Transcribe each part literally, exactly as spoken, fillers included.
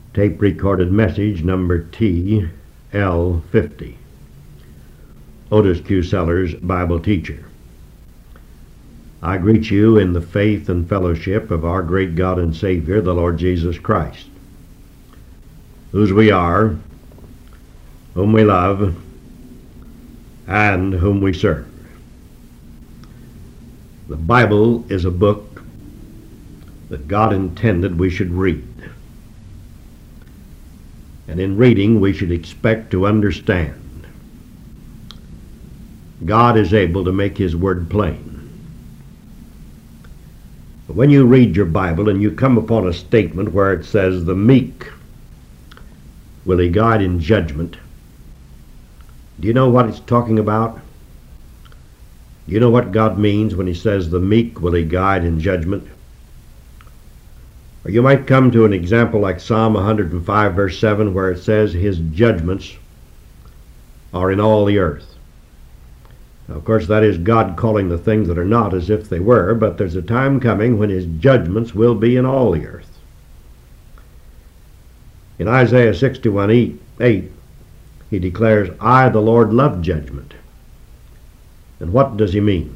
Tape recorded message number T L fifty. Otis Q. Sellers, Bible teacher. I greet you in the faith and fellowship of our great God and Savior, the Lord Jesus Christ, whose we are, whom we love, and whom we serve. The Bible is a book that God intended we should read. And in reading, we should expect to understand. God is able to make His word plain. But when you read your Bible and you come upon a statement where it says, "The meek will He guide in judgment," do you know what it's talking about? Do you know what God means when He says, "The meek will He guide in judgment"? Or you might come to an example like Psalm one hundred five, verse seven, where it says, "His judgments are in all the earth." Now, of course, that is God calling the things that are not as if they were, but there's a time coming when His judgments will be in all the earth. In Isaiah sixty-one, eight, He declares, "I, the Lord, love judgment." And what does He mean?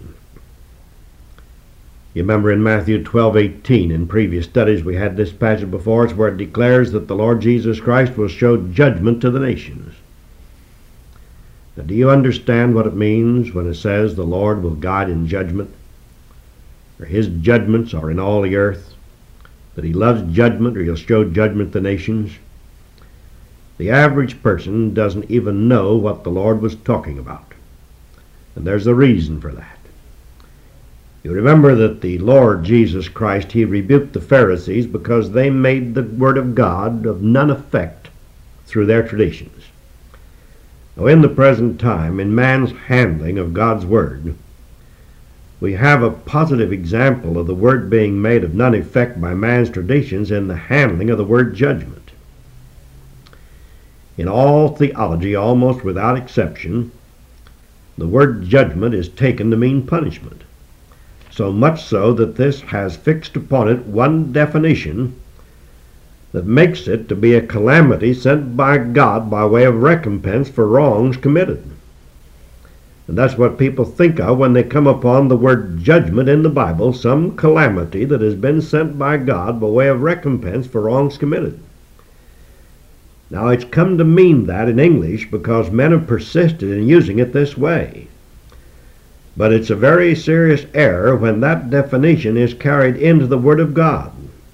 You remember in Matthew twelve, eighteen, in previous studies we had this passage before us where it declares that the Lord Jesus Christ will show judgment to the nations. Now, do you understand what it means when it says the Lord will guide in judgment? Or His judgments are in all the earth? That He loves judgment, or He'll show judgment to the nations? The average person doesn't even know what the Lord was talking about. And there's a reason for that. You remember that the Lord Jesus Christ, He rebuked the Pharisees because they made the Word of God of none effect through their traditions. Now, in the present time, in man's handling of God's Word, we have a positive example of the Word being made of none effect by man's traditions in the handling of the word judgment. In all theology, almost without exception, the word judgment is taken to mean punishment. So much so that this has fixed upon it one definition that makes it to be a calamity sent by God by way of recompense for wrongs committed. And that's what people think of when they come upon the word judgment in the Bible, some calamity that has been sent by God by way of recompense for wrongs committed. Now, it's come to mean that in English because men have persisted in using it this way. But it's a very serious error when that definition is carried into the Word of God.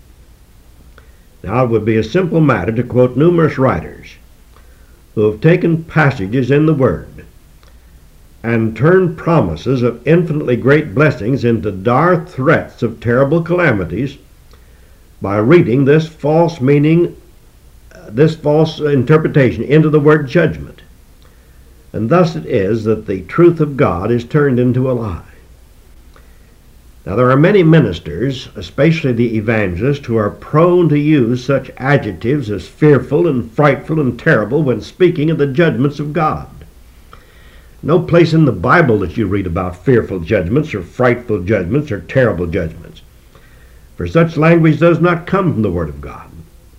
Now, it would be a simple matter to quote numerous writers who have taken passages in the Word and turned promises of infinitely great blessings into dire threats of terrible calamities by reading this false meaning, this false interpretation into the word judgment. And thus it is that the truth of God is turned into a lie. Now, there are many ministers, especially the evangelists, who are prone to use such adjectives as fearful and frightful and terrible when speaking of the judgments of God. No place in the Bible that you read about fearful judgments or frightful judgments or terrible judgments. For such language does not come from the Word of God.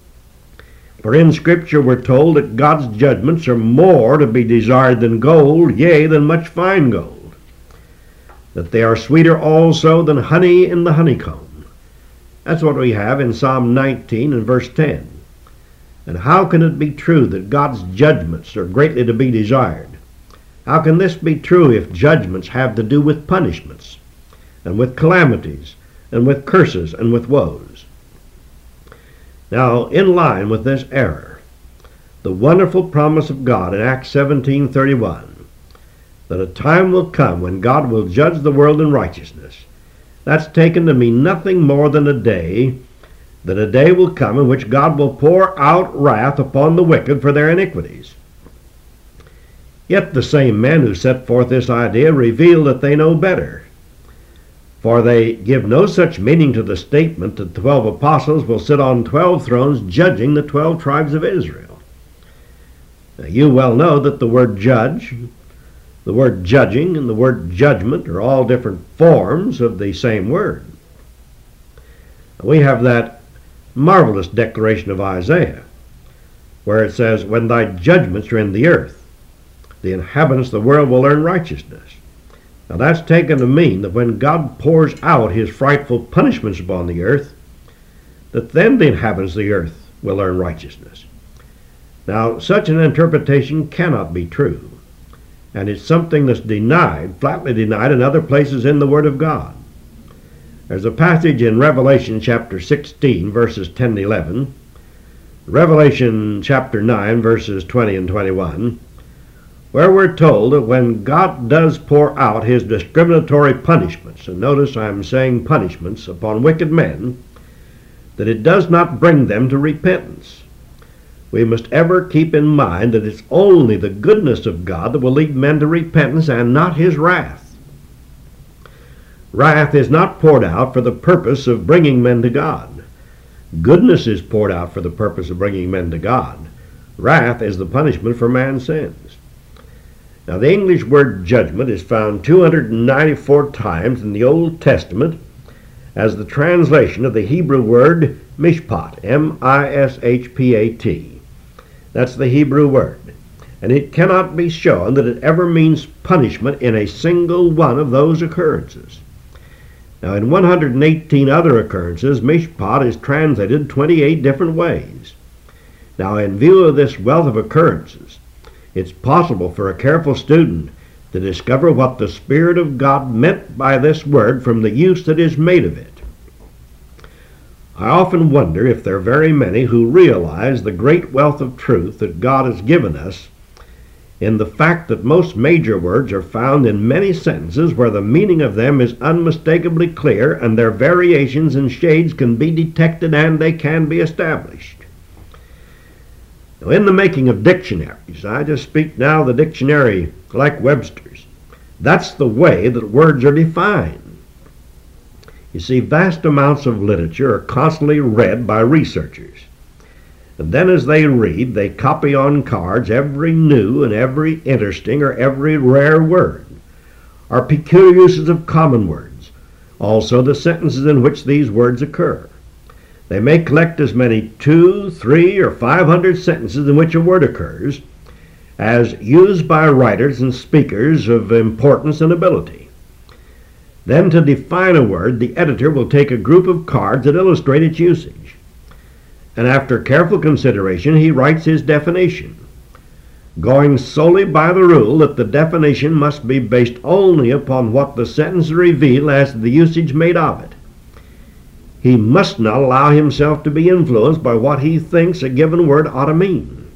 For in Scripture we're told that God's judgments are more to be desired than gold, yea, than much fine gold. That they are sweeter also than honey in the honeycomb. That's what we have in Psalm nineteen and verse ten. And how can it be true that God's judgments are greatly to be desired? How can this be true if judgments have to do with punishments, and with calamities, and with curses, and with woes? Now, in line with this error, the wonderful promise of God in Acts seventeen thirty-one, that a time will come when God will judge the world in righteousness, that's taken to mean nothing more than a day, that a day will come in which God will pour out wrath upon the wicked for their iniquities. Yet the same men who set forth this idea reveal that they know better. For they give no such meaning to the statement that twelve apostles will sit on twelve thrones judging the twelve tribes of Israel. Now, you well know that the word judge, the word judging, and the word judgment are all different forms of the same word. We have that marvelous declaration of Isaiah where it says, when thy judgments are in the earth, the inhabitants of the world will learn righteousness. Now that's taken to mean that when God pours out his frightful punishments upon the earth, that then the inhabitants of the earth will learn righteousness. Now such an interpretation cannot be true, and it's something that's denied, flatly denied in other places in the Word of God. There's a passage in Revelation chapter sixteen, verses ten and eleven, Revelation chapter nine, verses twenty and twenty-one, where we're told that when God does pour out his discriminatory punishments, and notice I'm saying punishments, upon wicked men, that it does not bring them to repentance. We must ever keep in mind that it's only the goodness of God that will lead men to repentance and not his wrath. Wrath is not poured out for the purpose of bringing men to God. Goodness is poured out for the purpose of bringing men to God. Wrath is the punishment for man's sins. Now, the English word judgment is found two hundred ninety-four times in the Old Testament as the translation of the Hebrew word mishpat, M I S H P A T. That's the Hebrew word. And it cannot be shown that it ever means punishment in a single one of those occurrences. Now, in one hundred eighteen other occurrences, mishpat is translated twenty-eight different ways. Now, in view of this wealth of occurrences, it's possible for a careful student to discover what the Spirit of God meant by this word from the use that is made of it. I often wonder if there are very many who realize the great wealth of truth that God has given us in the fact that most major words are found in many sentences where the meaning of them is unmistakably clear and their variations and shades can be detected and they can be established. Now, in the making of dictionaries, I just speak now the dictionary like Webster's. That's the way that words are defined. You see, vast amounts of literature are constantly read by researchers. And then as they read, they copy on cards every new and every interesting or every rare word, or peculiar uses of common words, also the sentences in which these words occur. They may collect as many two, three, or five hundred sentences in which a word occurs as used by writers and speakers of importance and ability. Then to define a word, the editor will take a group of cards that illustrate its usage. And after careful consideration, he writes his definition, going solely by the rule that the definition must be based only upon what the sentences reveal as to the usage made of it. He must not allow himself to be influenced by what he thinks a given word ought to mean.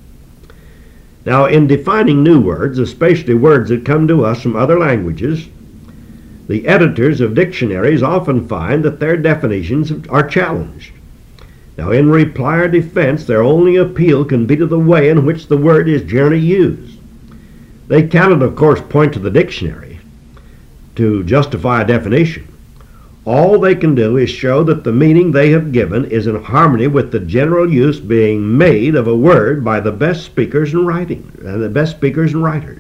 Now, in defining new words, especially words that come to us from other languages, the editors of dictionaries often find that their definitions are challenged. Now, in reply or defense, their only appeal can be to the way in which the word is generally used. They cannot, of course, point to the dictionary to justify a definition. All they can do is show that the meaning they have given is in harmony with the general use being made of a word by the best speakers and writing, and the best speakers and writers.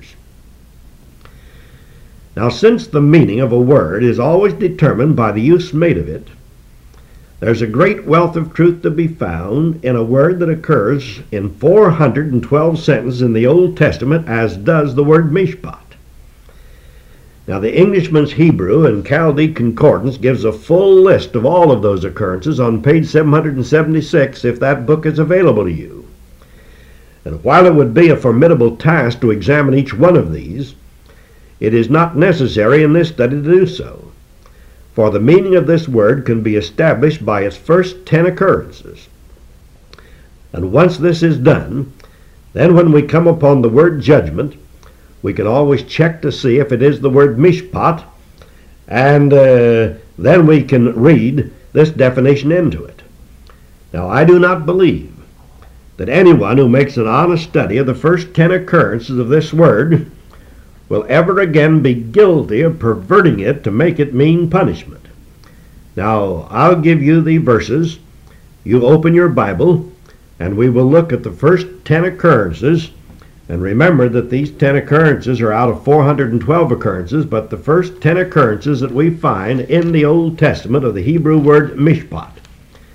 Now, since the meaning of a word is always determined by the use made of it, there's a great wealth of truth to be found in a word that occurs in four hundred twelve sentences in the Old Testament, as does the word mishpat. Now, the Englishman's Hebrew and Chaldee Concordance gives a full list of all of those occurrences on page seven hundred seventy-six, if that book is available to you. And while it would be a formidable task to examine each one of these, it is not necessary in this study to do so, for the meaning of this word can be established by its first ten occurrences. And once this is done, then when we come upon the word judgment, we can always check to see if it is the word mishpat, and uh, then we can read this definition into it. Now, I do not believe that anyone who makes an honest study of the first ten occurrences of this word will ever again be guilty of perverting it to make it mean punishment. Now, I'll give you the verses. You open your Bible, and we will look at the first ten occurrences. And remember that these ten occurrences are out of four hundred twelve occurrences, but the first ten occurrences that we find in the Old Testament of the Hebrew word mishpat.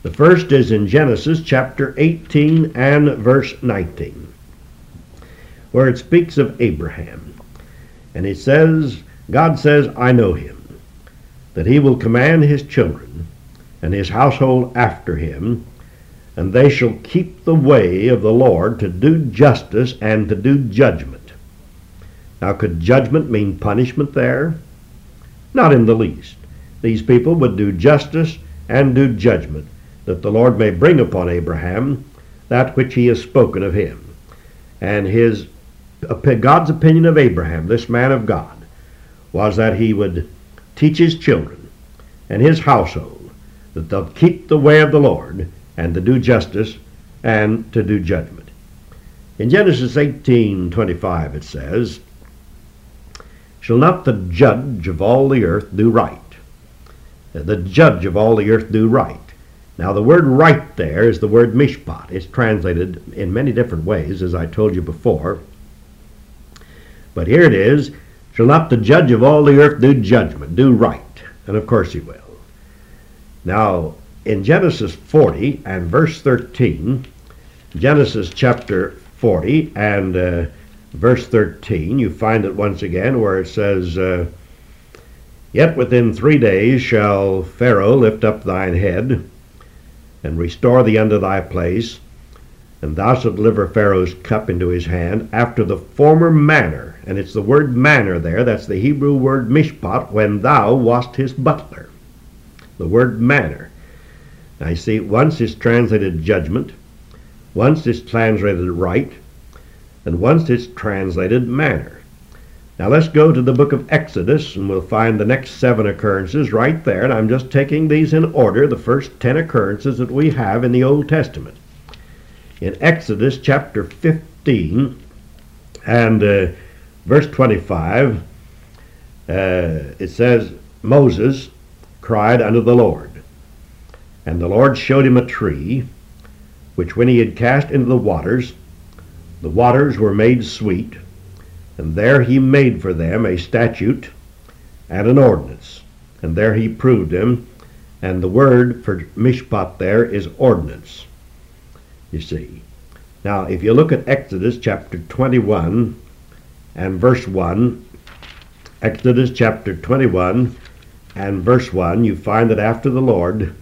The first is in Genesis chapter eighteen and verse nineteen, where it speaks of Abraham. And it says, God says, I know him, that he will command his children and his household after him, and they shall keep the way of the Lord to do justice and to do judgment. Now, could judgment mean punishment there? Not in the least. These people would do justice and do judgment, that the Lord may bring upon Abraham that which he has spoken of him. And his God's opinion of Abraham, this man of God, was that he would teach his children and his household that they'll keep the way of the Lord and to do justice and to do judgment. In Genesis eighteen twenty-five it says, shall not the judge of all the earth do right? The judge of all the earth do right. Now the word right there is the word mishpat. It's translated in many different ways, as I told you before. But here it is, shall not the judge of all the earth do judgment, do right? And of course he will. Now, in Genesis forty and verse thirteen, Genesis chapter forty and uh, verse thirteen, you find it once again where it says, uh, yet within three days shall Pharaoh lift up thine head, and restore thee unto thy place, and thou shalt deliver Pharaoh's cup into his hand, after the former manner. And it's the word manner there, that's the Hebrew word mishpat, when thou wast his butler. The word manner. Now you see, once it's translated judgment, once it's translated right, and once it's translated manner. Now let's go to the book of Exodus, and we'll find the next seven occurrences right there, and I'm just taking these in order, the first ten occurrences that we have in the Old Testament. In Exodus chapter fifteen and uh, verse twenty-five, uh, it says, Moses cried unto the Lord, and the Lord showed him a tree, which when he had cast into the waters, the waters were made sweet, and there he made for them a statute and an ordinance, and there he proved them, and the word for mishpat there is ordinance, you see. Now, if you look at Exodus chapter twenty-one and verse one, Exodus chapter twenty-one and verse one, you find that after the Lord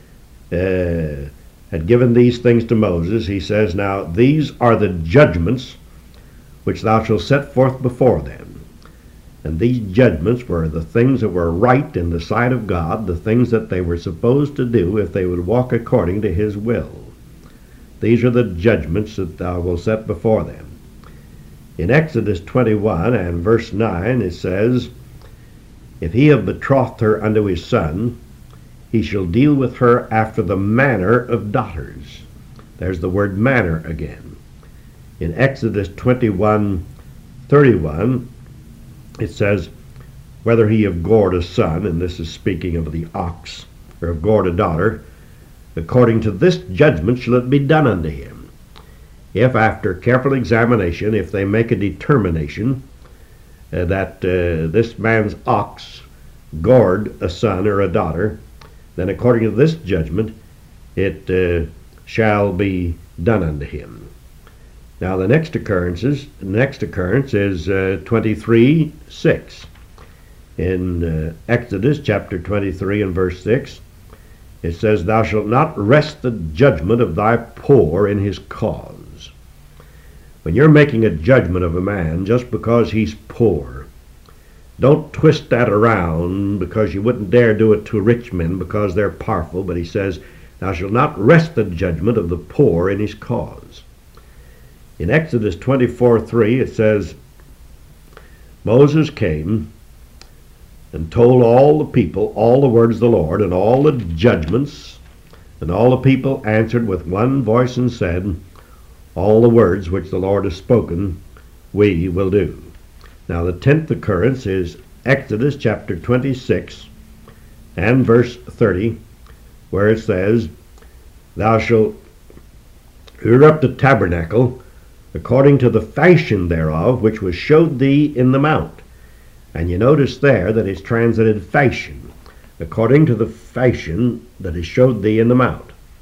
uh, had given these things to Moses, he says, now these are the judgments which thou shalt set forth before them. And these judgments were the things that were right in the sight of God, the things that they were supposed to do if they would walk according to his will. These are the judgments that thou wilt set before them. In Exodus twenty-one and verse nine it says, if he have betrothed her unto his son, he shall deal with her after the manner of daughters. There's the word manner again. In Exodus twenty-one thirty-one, it says, whether he have gored a son, and this is speaking of the ox, or have gored a daughter, according to this judgment shall it be done unto him. If after careful examination, if they make a determination uh, that uh, this man's ox gored a son or a daughter, then according to this judgment it uh, shall be done unto him. Now the next occurrences, the next occurrence is uh, twenty-three six. In uh, Exodus chapter twenty-three and verse six, it says, thou shalt not wrest the judgment of thy poor in his cause. When you're making a judgment of a man just because he's poor, don't twist that around, because you wouldn't dare do it to rich men because they're powerful. But he says, thou shalt not wrest the judgment of the poor in his cause. In Exodus twenty-four three it says, Moses came and told all the people all the words of the Lord and all the judgments, and all the people answered with one voice and said, all the words which the Lord has spoken we will do. Now the tenth occurrence is Exodus chapter twenty-six and verse thirty, where it says, thou shalt rear up the tabernacle according to the fashion thereof which was showed thee in the mount. And you notice there that it's translated fashion, according to the fashion that is showed thee in the mount.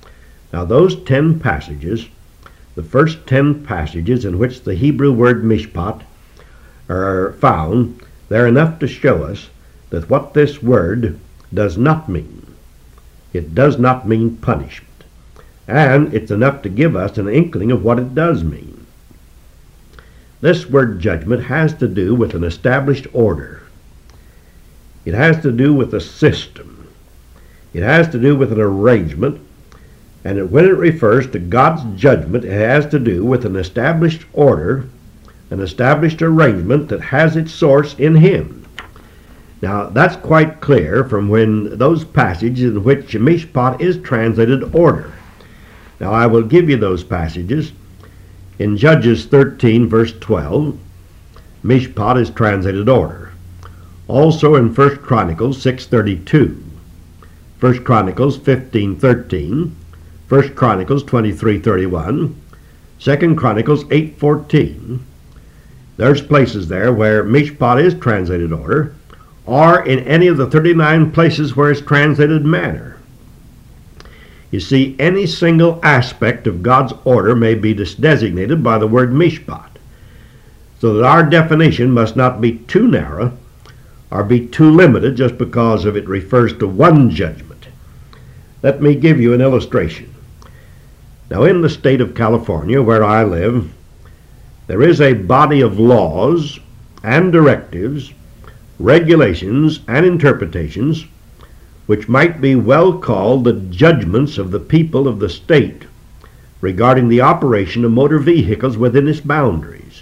Now those ten passages, the first ten passages in which the Hebrew word mishpat are found, they're enough to show us that what this word does not mean. It does not mean punishment. And it's enough to give us an inkling of what it does mean. This word judgment has to do with an established order. It has to do with a system. It has to do with an arrangement. And it, when it refers to God's judgment, it has to do with an established order, an established arrangement that has its source in Him. Now, that's quite clear from when those passages in which mishpat is translated order. Now, I will give you those passages. In Judges thirteen, verse twelve, mishpat is translated order. Also in First Chronicles six thirty-two, First Chronicles fifteen thirteen, First Chronicles twenty-three thirty-one, Second Chronicles eight fourteen. There's places there where mishpat is translated order, or in any of the thirty-nine places where it's translated manner. You see, any single aspect of God's order may be designated by the word mishpat, so that our definition must not be too narrow or be too limited just because of it refers to one judgment. Let me give you an illustration. Now, in the state of California, where I live, there is a body of laws and directives, regulations and interpretations which might be well called the judgments of the people of the state regarding the operation of motor vehicles within its boundaries.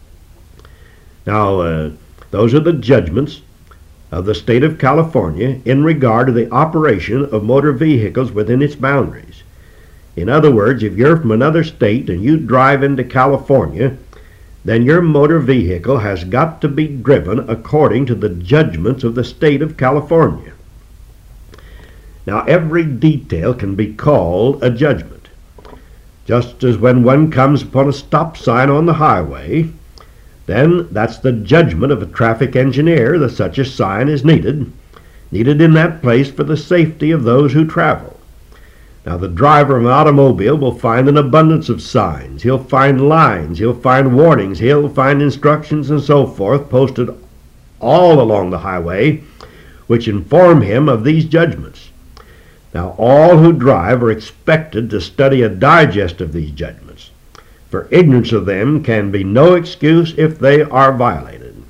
Now, uh, those are the judgments of the state of California in regard to the operation of motor vehicles within its boundaries. In other words, if you're from another state and you drive into California, then your motor vehicle has got to be driven according to the judgments of the state of California. Now, every detail can be called a judgment. Just as when one comes upon a stop sign on the highway, then that's the judgment of a traffic engineer that such a sign is needed, needed in that place for the safety of those who travel. Now, the driver of an automobile will find an abundance of signs. He'll find lines, he'll find warnings, he'll find instructions and so forth posted all along the highway which inform him of these judgments. Now, all who drive are expected to study a digest of these judgments, for ignorance of them can be no excuse if they are violated.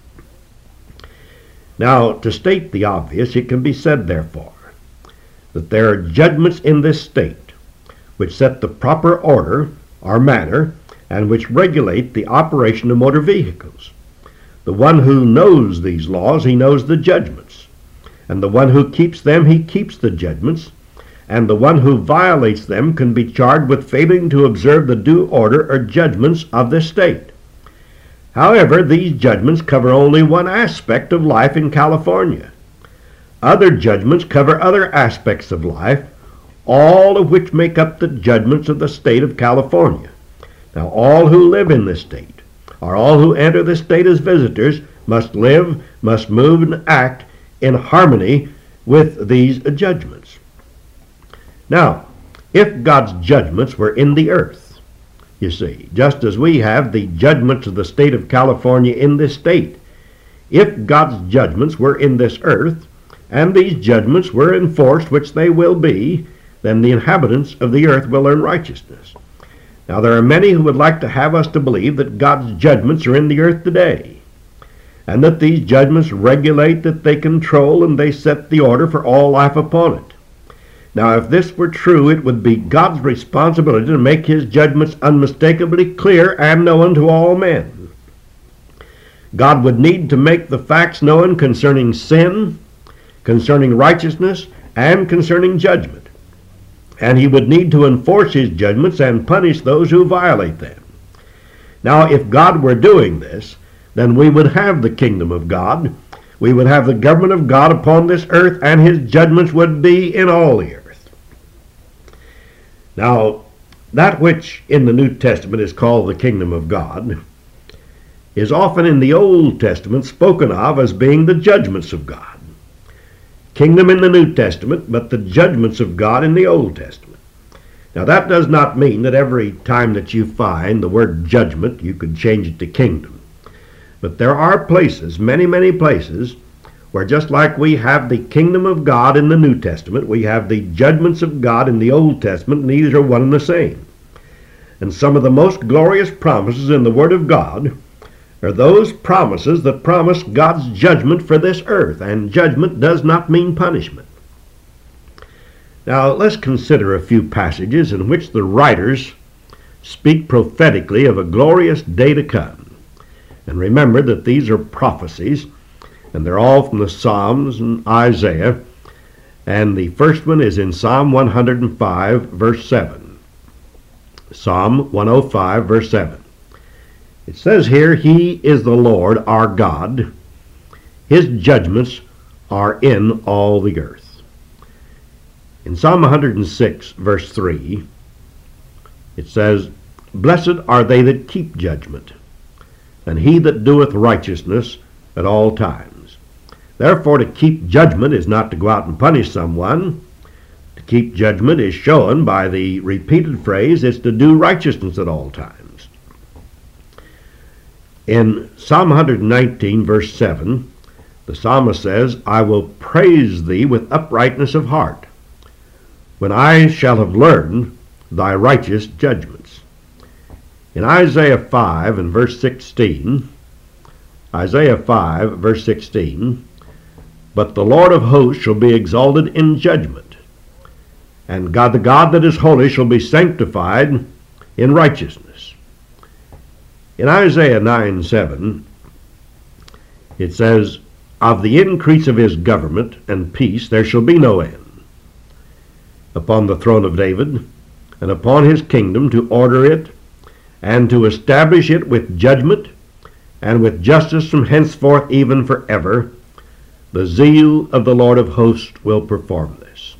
Now, to state the obvious, it can be said, therefore, that there are judgments in this state which set the proper order or manner and which regulate the operation of motor vehicles. The one who knows these laws, he knows the judgments, and the one who keeps them, he keeps the judgments, and the one who violates them can be charged with failing to observe the due order or judgments of this state. However, these judgments cover only one aspect of life in California. Other judgments cover other aspects of life, all of which make up the judgments of the state of California. Now, all who live in this state, or all who enter this state as visitors, must live, must move, and act in harmony with these judgments. Now, if God's judgments were in the earth, you see, just as we have the judgments of the state of California in this state, if God's judgments were in this earth, and these judgments were enforced, which they will be, then the inhabitants of the earth will learn righteousness. Now, there are many who would like to have us to believe that God's judgments are in the earth today, and that these judgments regulate, that they control, and they set the order for all life upon it. Now, if this were true, it would be God's responsibility to make his judgments unmistakably clear and known to all men. God would need to make the facts known concerning sin, concerning righteousness, and concerning judgment. And he would need to enforce his judgments and punish those who violate them. Now, if God were doing this, then we would have the kingdom of God. We would have the government of God upon this earth, and his judgments would be in all the earth. Now, that which in the New Testament is called the kingdom of God is often in the Old Testament spoken of as being the judgments of God. Kingdom in the New Testament, but the judgments of God in the Old Testament. Now, that does not mean that every time that you find the word judgment, you could change it to kingdom. But there are places, many, many places, where just like we have the kingdom of God in the New Testament, we have the judgments of God in the Old Testament, and these are one and the same. And some of the most glorious promises in the Word of God are those promises that promise God's judgment for this earth, and judgment does not mean punishment. Now, let's consider a few passages in which the writers speak prophetically of a glorious day to come. And remember that these are prophecies, and they're all from the Psalms and Isaiah. And the first one is in Psalm one hundred five, verse seven. Psalm one oh five, verse seven. It says here, "He is the Lord our God. His judgments are in all the earth." In Psalm one hundred six, verse three, it says, "Blessed are they that keep judgment, and he that doeth righteousness at all times." Therefore, to keep judgment is not to go out and punish someone. To keep judgment is shown by the repeated phrase, it's to do righteousness at all times. In Psalm one hundred nineteen, verse seven, the psalmist says, "I will praise thee with uprightness of heart, when I shall have learned thy righteous judgments." In Isaiah five and verse sixteen, Isaiah five, verse sixteen, "But the Lord of hosts shall be exalted in judgment, and God the God that is holy shall be sanctified in righteousness." In Isaiah nine, seven, it says, "Of the increase of his government and peace there shall be no end, upon the throne of David, and upon his kingdom, to order it, and to establish it with judgment, and with justice from henceforth even forever. The zeal of the Lord of hosts will perform this."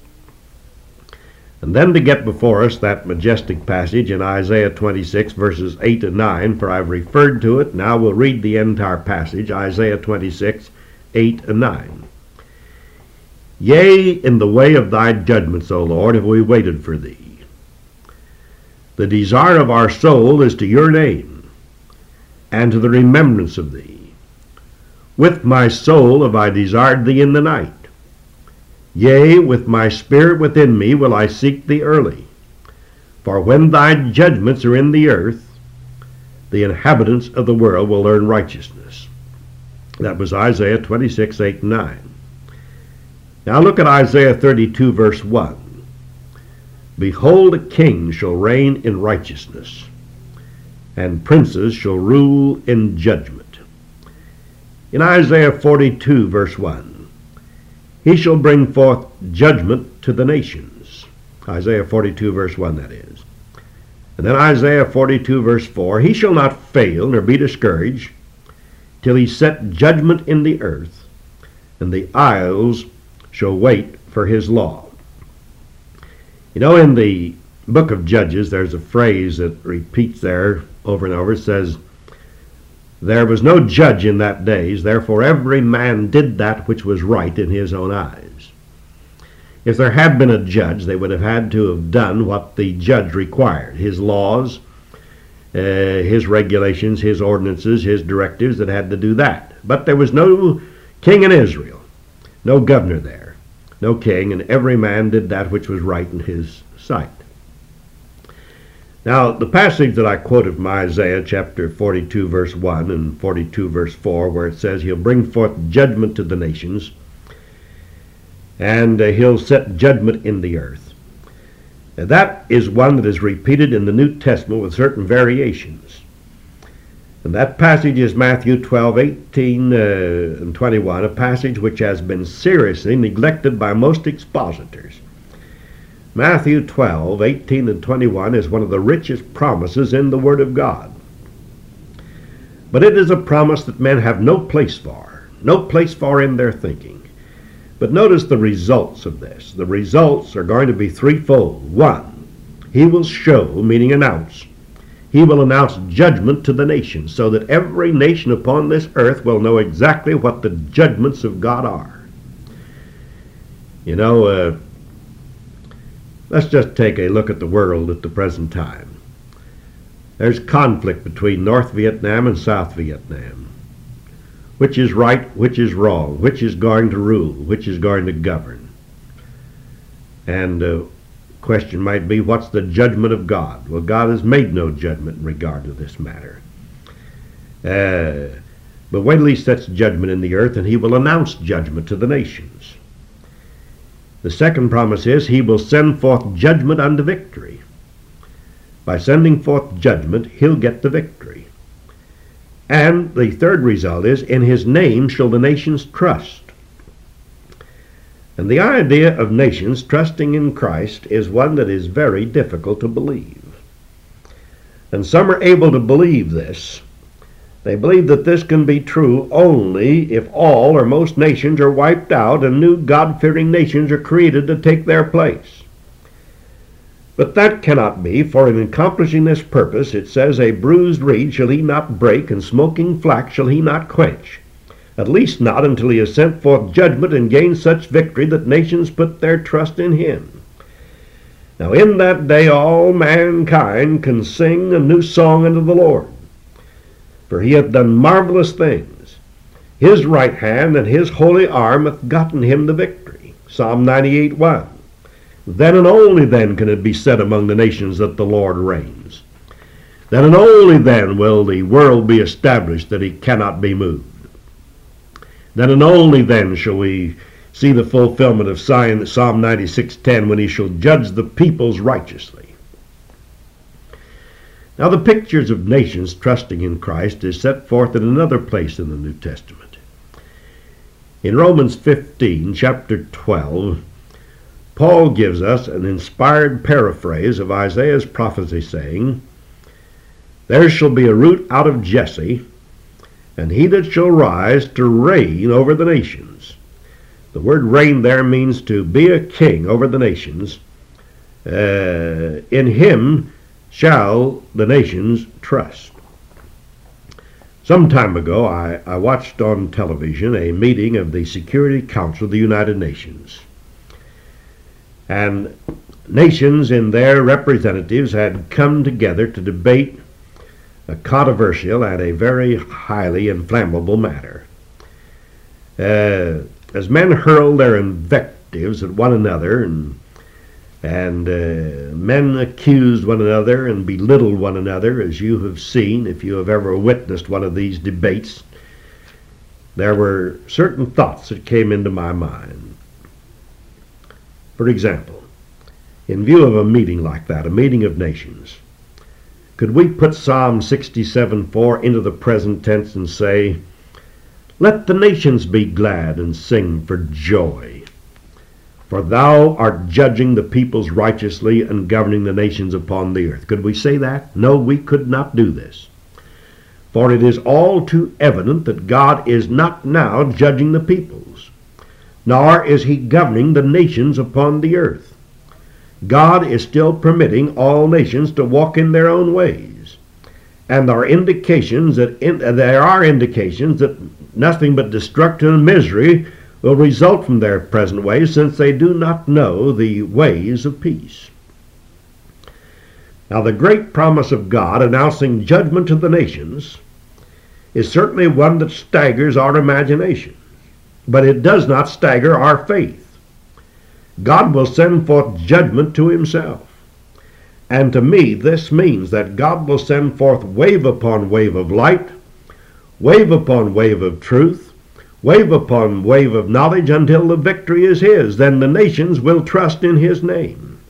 And then to get before us that majestic passage in Isaiah twenty-six, verses eight and nine, for I've referred to it, now we'll read the entire passage, Isaiah twenty-six, eight and nine. "Yea, in the way of thy judgments, O Lord, have we waited for thee. The desire of our soul is to your name, and to the remembrance of thee. With my soul have I desired thee in the night. Yea, with my spirit within me will I seek thee early. For when thy judgments are in the earth, the inhabitants of the world will learn righteousness." That was Isaiah twenty-six, eight and nine. Now look at Isaiah thirty-two, verse one. "Behold, a king shall reign in righteousness, and princes shall rule in judgment." In Isaiah forty-two, verse one, "He shall bring forth judgment to the nations." Isaiah forty-two, verse one, that is. And then Isaiah forty-two, verse four, "He shall not fail nor be discouraged till he set judgment in the earth, and the isles shall wait for his law." You know, in the book of Judges, there's a phrase that repeats there over and over. It says, "There was no judge in that days, therefore every man did that which was right in his own eyes." If there had been a judge, they would have had to have done what the judge required. His laws, uh, his regulations, his ordinances, his directives, that had to do that. But there was no king in Israel, no governor there, no king, and every man did that which was right in his sight. Now, the passage that I quoted from Isaiah chapter forty-two, verse one, and forty-two, verse four, where it says he'll bring forth judgment to the nations, and uh, he'll set judgment in the earth. Now, that is one that is repeated in the New Testament with certain variations. And that passage is Matthew twelve, eighteen, uh, and twenty-one, a passage which has been seriously neglected by most expositors. Matthew twelve, eighteen, and twenty-one is one of the richest promises in the Word of God. But it is a promise that men have no place for, no place for in their thinking. But notice the results of this. The results are going to be threefold. One, he will show, meaning announce. He will announce judgment to the nations, so that every nation upon this earth will know exactly what the judgments of God are. You know, uh, Let's just take a look at the world at the present time. There's conflict between North Vietnam and South Vietnam. Which is right, which is wrong, which is going to rule, which is going to govern. And the question might be, what's the judgment of God? Well, God has made no judgment in regard to this matter. Uh, but wait till he sets judgment in the earth, and he will announce judgment to the nations. The second promise is, he will send forth judgment unto victory. By sending forth judgment, he'll get the victory. And the third result is, in his name shall the nations trust. And the idea of nations trusting in Christ is one that is very difficult to believe. And some are able to believe this. They believe that this can be true only if all or most nations are wiped out and new God-fearing nations are created to take their place. But that cannot be, for in accomplishing this purpose, it says, a bruised reed shall he not break, and smoking flax shall he not quench, at least not until he has sent forth judgment and gained such victory that nations put their trust in him. Now in that day all mankind can sing a new song unto the Lord, for he hath done marvelous things. His right hand and his holy arm hath gotten him the victory. Psalm ninety-eight one. Then and only then can it be said among the nations that the Lord reigns. Then and only then will the world be established that he cannot be moved. Then and only then shall we see the fulfillment of Psalm ninety-six ten, when he shall judge the peoples righteously. Now the pictures of nations trusting in Christ is set forth in another place in the New Testament. In Romans fifteen, chapter twelve, Paul gives us an inspired paraphrase of Isaiah's prophecy, saying, there shall be a root out of Jesse, and he that shall rise to reign over the nations. The word reign there means to be a king over the nations. Uh, in him shall the nations trust. Some time ago, I, I watched on television a meeting of the Security Council of the United Nations. And nations and their representatives had come together to debate a controversial and a very highly inflammable matter. Uh, as men hurled their invectives at one another, and And uh, men accused one another and belittled one another, as you have seen if you have ever witnessed one of these debates, there were certain thoughts that came into my mind. For example, in view of a meeting like that, a meeting of nations, could we put Psalm sixty-seven four into the present tense and say, let the nations be glad and sing for joy, for thou art judging the peoples righteously and governing the nations upon the earth. Could we say that? No, we could not do this. For it is all too evident that God is not now judging the peoples, nor is he governing the nations upon the earth. God is still permitting all nations to walk in their own ways. And there are indications that in, there are indications that nothing but destruction and misery will result from their present ways, since they do not know the ways of peace. Now, the great promise of God announcing judgment to the nations is certainly one that staggers our imagination, but it does not stagger our faith. God will send forth judgment to himself. And to me, this means that God will send forth wave upon wave of light, wave upon wave of truth, wave upon wave of knowledge, until the victory is his. Then the nations will trust in his name.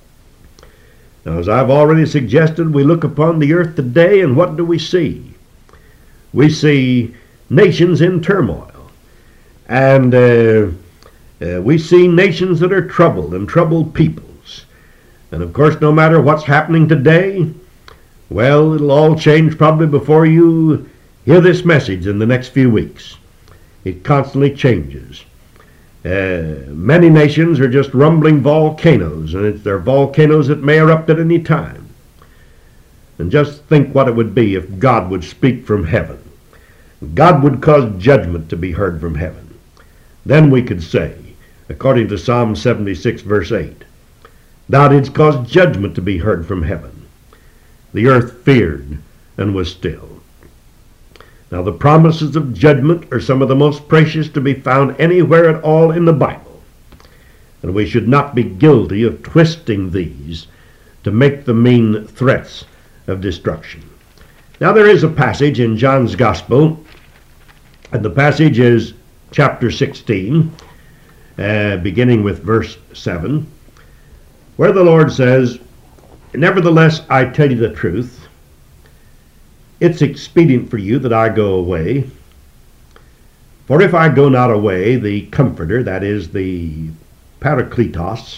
Now, as I've already suggested, we look upon the earth today, and what do we see? We see nations in turmoil. And uh, uh, we see nations that are troubled, and troubled peoples. And of course, no matter what's happening today, well, it'll all change probably before you hear this message in the next few weeks. It constantly changes. Uh, many nations are just rumbling volcanoes, and it's their volcanoes that may erupt at any time. And just think what it would be if God would speak from heaven. God would cause judgment to be heard from heaven. Then we could say, according to Psalm seventy-six, verse eight, Thou didst cause judgment to be heard from heaven. The earth feared and was still. Now the promises of judgment are some of the most precious to be found anywhere at all in the Bible. And we should not be guilty of twisting these to make them mean threats of destruction. Now there is a passage in John's Gospel, and the passage is chapter sixteen, uh, beginning with verse seven, where the Lord says, Nevertheless, I tell you the truth, it's expedient for you that I go away. For if I go not away, the Comforter, that is the Parakletos,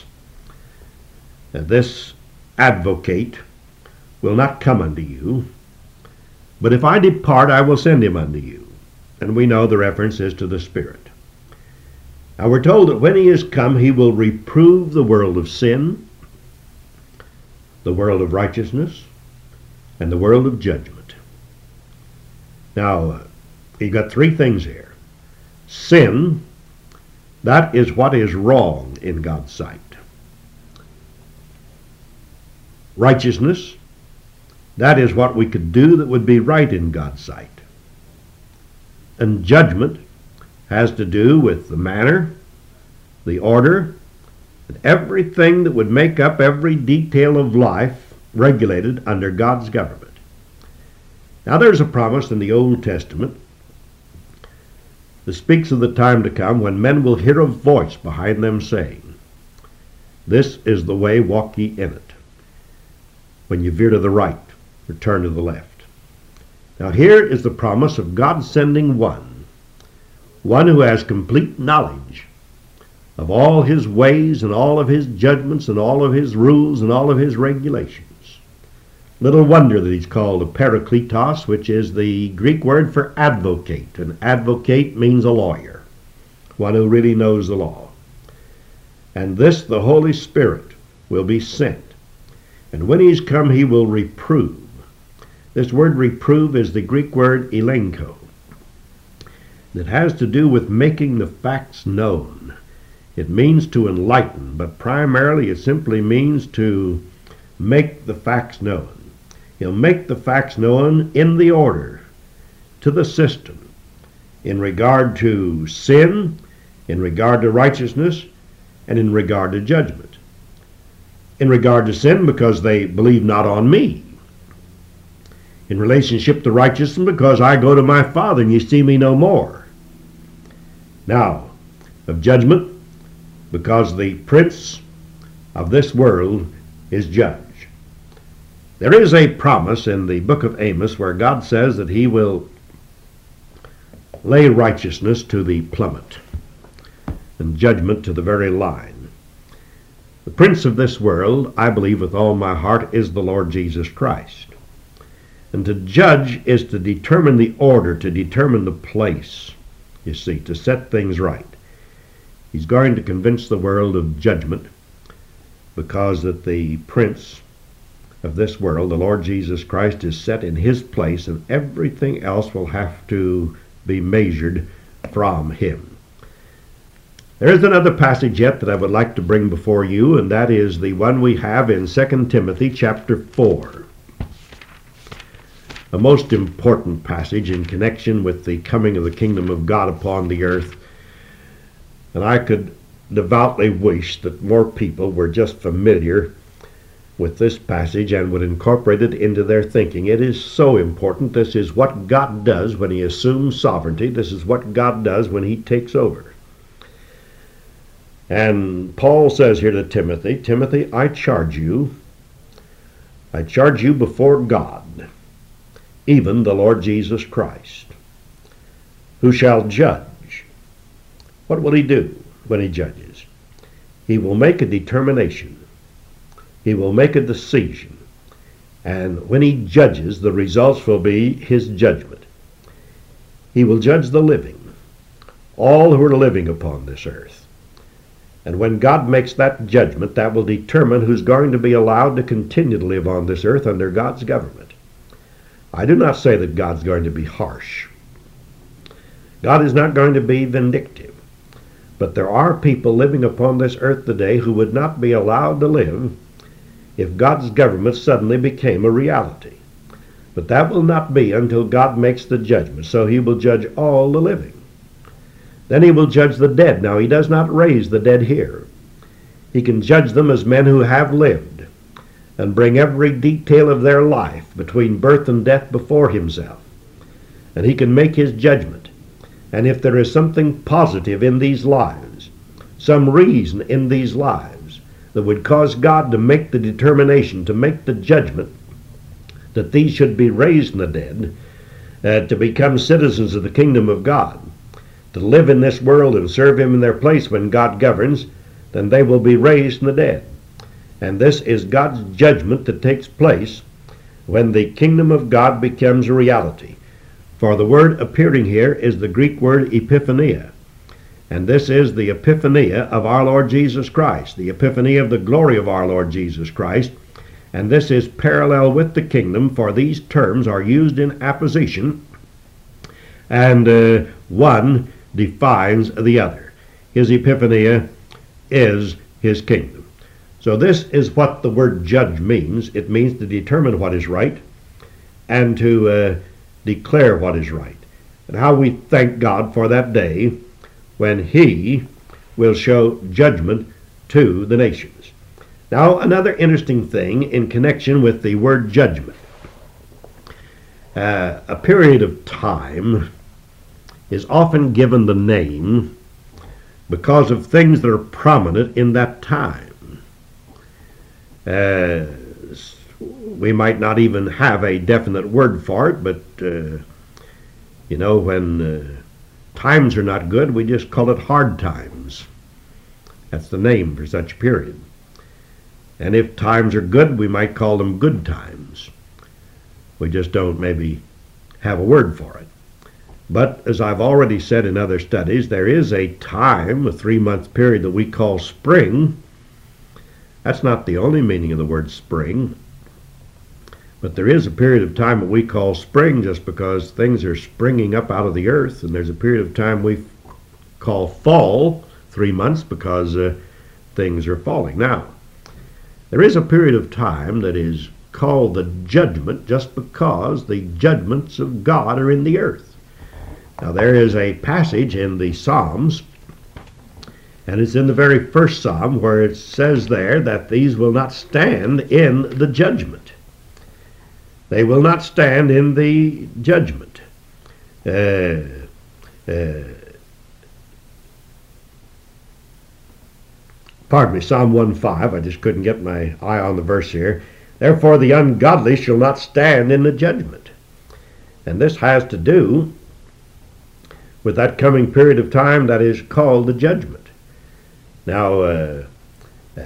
this Advocate, will not come unto you. But if I depart, I will send him unto you. And we know the reference is to the Spirit. Now we're told that when he is come, he will reprove the world of sin, the world of righteousness, and the world of judgment. Now, uh, you've got three things here. Sin, that is what is wrong in God's sight. Righteousness, that is what we could do that would be right in God's sight. And judgment has to do with the manner, the order, and everything that would make up every detail of life regulated under God's government. Now there's a promise in the Old Testament that speaks of the time to come when men will hear a voice behind them saying, This is the way, walk ye in it. When you veer to the right, or turn to the left. Now here is the promise of God sending one, one who has complete knowledge of all his ways and all of his judgments and all of his rules and all of his regulations. Little wonder that he's called a Parakletos, which is the Greek word for advocate. An advocate means a lawyer, one who really knows the law. And this, the Holy Spirit, will be sent. And when he's come, he will reprove. This word reprove is the Greek word elenko. It has to do with making the facts known. It means to enlighten, but primarily it simply means to make the facts known. He'll make the facts known in the order, to the system, in regard to sin, in regard to righteousness, and in regard to judgment. In regard to sin, because they believe not on me. In relationship to righteousness, because I go to my Father and you see me no more. Now, of judgment, because the prince of this world is judge. There is a promise in the book of Amos where God says that he will lay righteousness to the plummet and judgment to the very line. The prince of this world, I believe with all my heart, is the Lord Jesus Christ. And to judge is to determine the order, to determine the place, you see, to set things right. He's going to convince the world of judgment because that the prince of this world, the Lord Jesus Christ, is set in his place, and everything else will have to be measured from him. There is another passage yet that I would like to bring before you, and that is the one we have in Second Timothy chapter four. A most important passage in connection with the coming of the kingdom of God upon the earth. And I could devoutly wish that more people were just familiar with this passage and would incorporate it into their thinking. It is so important. This is what God does when he assumes sovereignty. This is what God does when he takes over. And Paul says here to Timothy, Timothy, I charge you, I charge you before God, even the Lord Jesus Christ, who shall judge. What will he do when he judges? He will make a determination. He will make a decision. And when he judges, the results will be his judgment. He will judge the living, all who are living upon this earth. And when God makes that judgment, that will determine who's going to be allowed to continue to live on this earth under God's government. I do not say that God's going to be harsh. God is not going to be vindictive. But there are people living upon this earth today who would not be allowed to live if God's government suddenly became a reality. But that will not be until God makes the judgment. So he will judge all the living. Then he will judge the dead. Now, he does not raise the dead here. He can judge them as men who have lived and bring every detail of their life between birth and death before himself. And he can make his judgment. And if there is something positive in these lives, some reason in these lives that would cause God to make the determination, to make the judgment that these should be raised from the dead, uh, to become citizens of the kingdom of God, to live in this world and serve him in their place when God governs, then they will be raised from the dead. And this is God's judgment that takes place when the kingdom of God becomes a reality. For the word appearing here is the Greek word epiphania. And this is the epiphania of our Lord Jesus Christ, the epiphany of the glory of our Lord Jesus Christ. And this is parallel with the kingdom, for these terms are used in apposition, and uh, one defines the other. His epiphania is his kingdom. So this is what the word judge means. It means to determine what is right and to uh, declare what is right. And how we thank God for that day when he will show judgment to the nations. Now, another interesting thing in connection with the word judgment. Uh, a period of time is often given the name because of things that are prominent in that time. Uh, we might not even have a definite word for it, but, uh, you know, when uh, times are not good, we just call it hard times. That's the name for such a period. And if times are good, we might call them good times. We just don't maybe have a word for it. But as I've already said in other studies, there is a time, a three-month period that we call spring. That's not the only meaning of the word spring. But there is a period of time that we call spring just because things are springing up out of the earth. And there's a period of time we call fall, three months, because uh, things are falling. Now, there is a period of time that is called the judgment just because the judgments of God are in the earth. Now there is a passage in the Psalms, and it's in the very first Psalm where it says there that these will not stand in the judgment. They will not stand in the judgment. Uh, uh, Pardon me, Psalm one five, I just couldn't get my eye on the verse here. Therefore the ungodly shall not stand in the judgment. And this has to do with that coming period of time that is called the judgment. Now, uh, uh,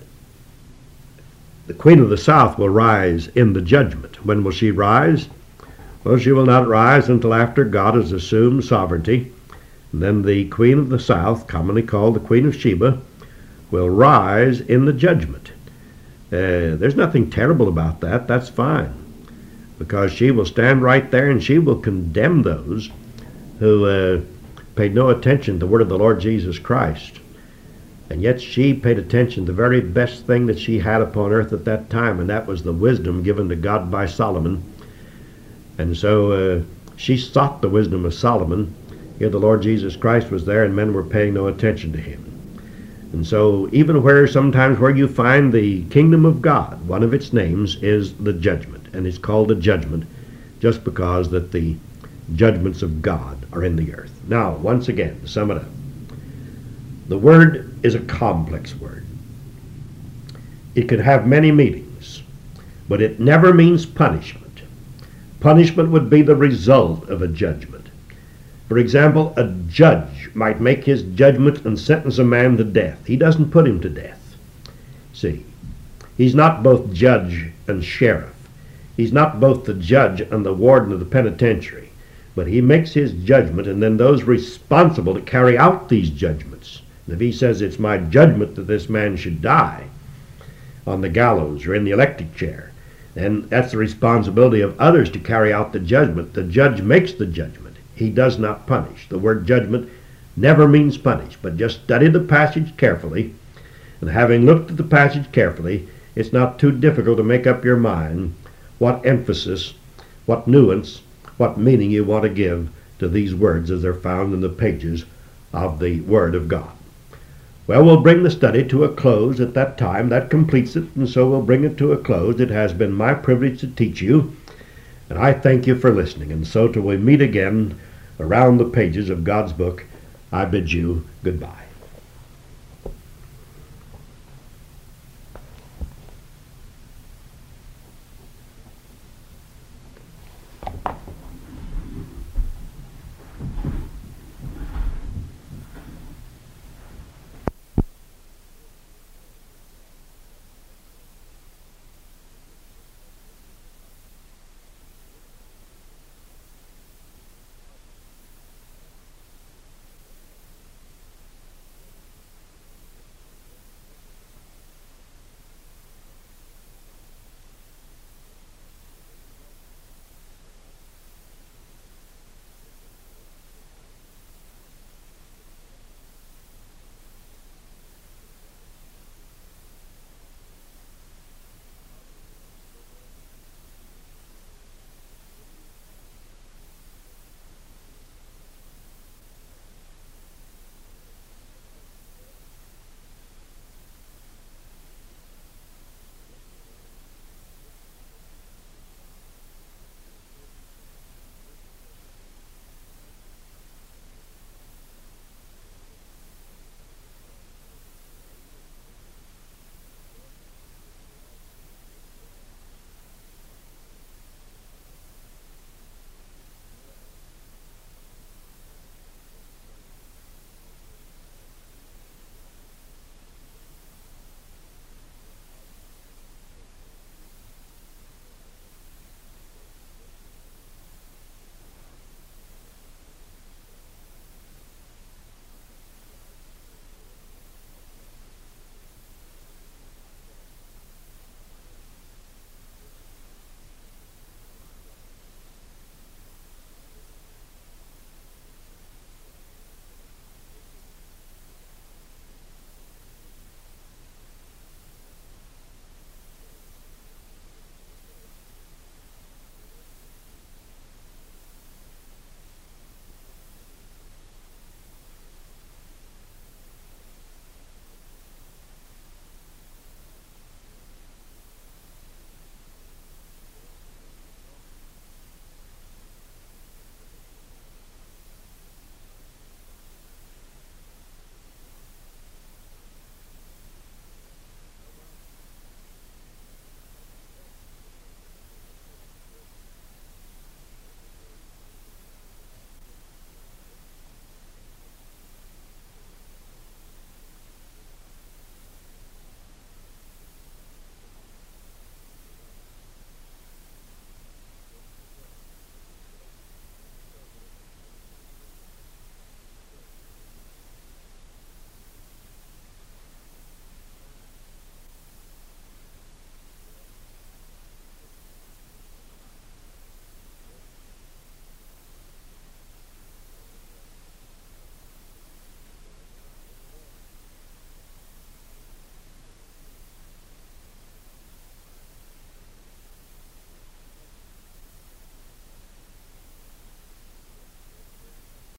the Queen of the South will rise in the judgment. When will she rise? Well, she will not rise until after God has assumed sovereignty. And then the Queen of the South, commonly called the Queen of Sheba, will rise in the judgment. Uh, there's nothing terrible about that. That's fine. Because she will stand right there and she will condemn those who uh, paid no attention to the word of the Lord Jesus Christ. And yet she paid attention to the very best thing that she had upon earth at that time, and that was the wisdom given to God by Solomon. And so uh, she sought the wisdom of Solomon. Here the Lord Jesus Christ was there and men were paying no attention to him. And so even where sometimes where you find the kingdom of God, one of its names is the judgment. And it's called the judgment just because that the judgments of God are in the earth. Now, once again, to sum it up. The word is a complex word. It could have many meanings, but it never means punishment. Punishment would be the result of a judgment. For example, a judge might make his judgment and sentence a man to death. He doesn't put him to death. See, he's not both judge and sheriff. He's not both the judge and the warden of the penitentiary. But he makes his judgment, and then those responsible to carry out these judgments. And if he says it's my judgment that this man should die on the gallows or in the electric chair, then that's the responsibility of others to carry out the judgment. The judge makes the judgment. He does not punish. The word judgment never means punish, but just study the passage carefully. And having looked at the passage carefully, it's not too difficult to make up your mind what emphasis, what nuance, what meaning you want to give to these words as they're found in the pages of the Word of God. Well, we'll bring the study to a close at that time. That completes it, and so we'll bring it to a close. It has been my privilege to teach you, and I thank you for listening. And so till we meet again around the pages of God's book, I bid you goodbye.